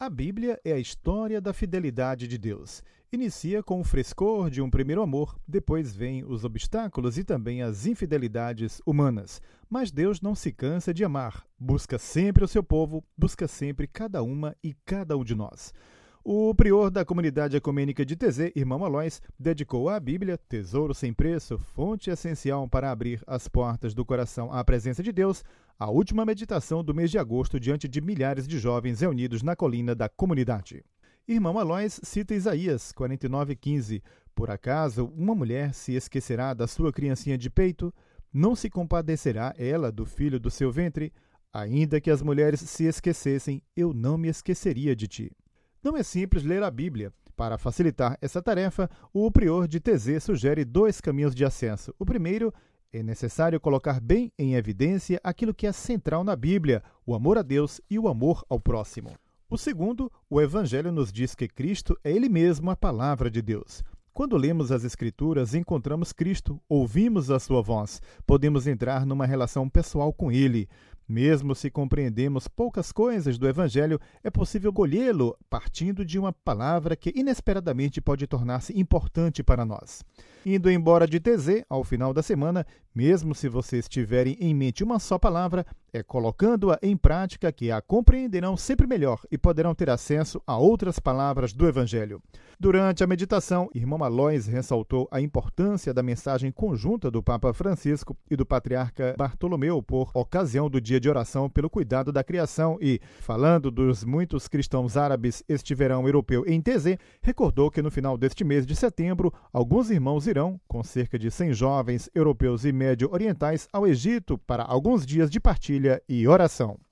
A Bíblia é a história da fidelidade de Deus. Inicia com o frescor de um primeiro amor, depois vêm os obstáculos e também as infidelidades humanas. Mas Deus não se cansa de amar, busca sempre o seu povo, busca sempre cada uma e cada um de nós. O prior da comunidade ecumênica de Tezê, irmão Alois, dedicou à Bíblia, tesouro sem preço, fonte essencial para abrir as portas do coração à presença de Deus, a última meditação do mês de agosto diante de milhares de jovens reunidos na colina da comunidade. Irmão Alois cita Isaías 49:15. Por acaso uma mulher se esquecerá da sua criancinha de peito? Não se compadecerá ela do filho do seu ventre? Ainda que as mulheres se esquecessem, eu não me esqueceria de ti. Não é simples ler a Bíblia. Para facilitar essa tarefa, o prior de Tezê sugere 2 caminhos de acesso. O primeiro é necessário colocar bem em evidência aquilo que é central na Bíblia, o amor a Deus e o amor ao próximo. O segundo, o Evangelho nos diz que Cristo é Ele mesmo a palavra de Deus. Quando lemos as Escrituras, encontramos Cristo, ouvimos a sua voz, podemos entrar numa relação pessoal com Ele. Mesmo se compreendemos poucas coisas do Evangelho, é possível colhê-lo partindo de uma palavra que inesperadamente pode tornar-se importante para nós. Indo embora de Tezê, ao final da semana, mesmo se vocês tiverem em mente uma só palavra, é colocando-a em prática que a compreenderão sempre melhor e poderão ter acesso a outras palavras do Evangelho. Durante a meditação, irmão Alois ressaltou a importância da mensagem conjunta do Papa Francisco e do Patriarca Bartolomeu por ocasião do dia de oração pelo cuidado da criação e, falando dos muitos cristãos árabes este verão europeu em Tezê, recordou que no final deste mês de setembro, alguns irmãos irão, com cerca de 100 jovens europeus e médio-orientais, ao Egito para alguns dias de partilha e oração.